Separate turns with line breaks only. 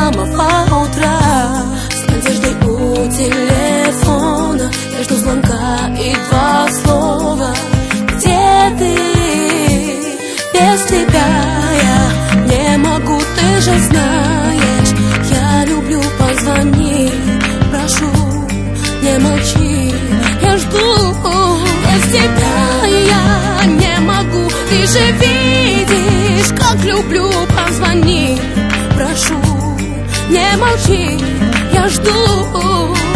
самого утра, с надеждой у телефона. Я жду звонка и 2 слова. Где ты? Без тебя я не могу, ты же знаешь. Я люблю, позвони, прошу, не молчи. Я жду, без тебя я не могу. Ты же видишь, как люблю, позвони, прошу, не молчи. Я жду.